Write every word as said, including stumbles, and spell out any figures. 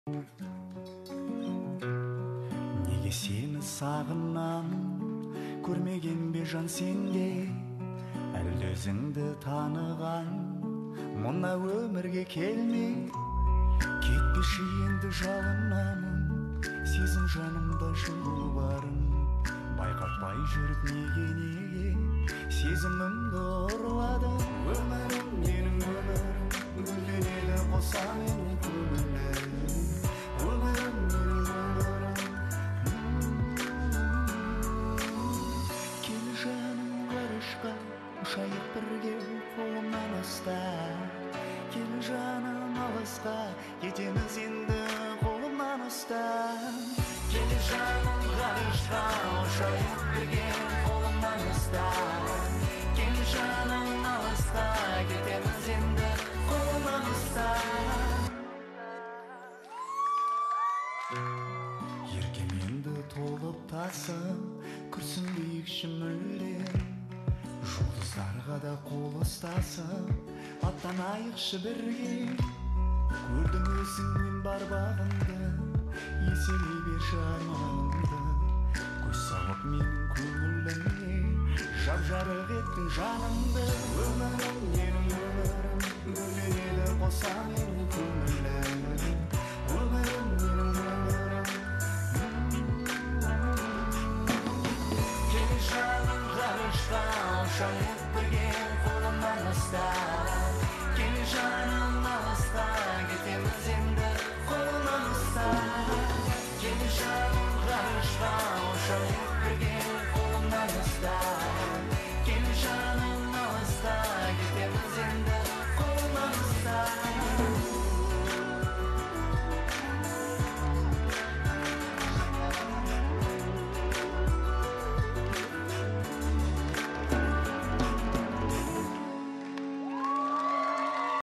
Неге сені сағынамын, көрмеген бе жан сенде, әлде өзіңді таныған, мұна өмірге келме, кетпеші енді жалынамын, сезім жанымда жылу барын, байқатпай жүріп неге неге сезімімді ұрладың. Өмірім менің өмірім, гүлденеді қоса менің көңілім. Өмірім менің өмірім, кел жаным ғарышқа, ұшайық бірге қолымнан ұстап. Кел жаным алысқа, кетеміз енді қолымнан ұстап. Кел жаным ғарышқа, ұшайық бірге қолымнан ұстап. Кел жаным алысқа, кетеміз енді қолымнан ұстап. Еркеменді толып тасып, күрсінбейік мүлдем, жұлдыздарға да қол ұстасып, аттанайықшы бірге. Көрдім өзіңмен бар бағымды, еселей берші арманымды, көз салып менің көңіліме, жап-жарық еттің жанымды. Өмірім менің өмірім, гүлденеді қоса менің көңілім. Өмірім менің өмірім, кел жаным ғарышқа, ұшайық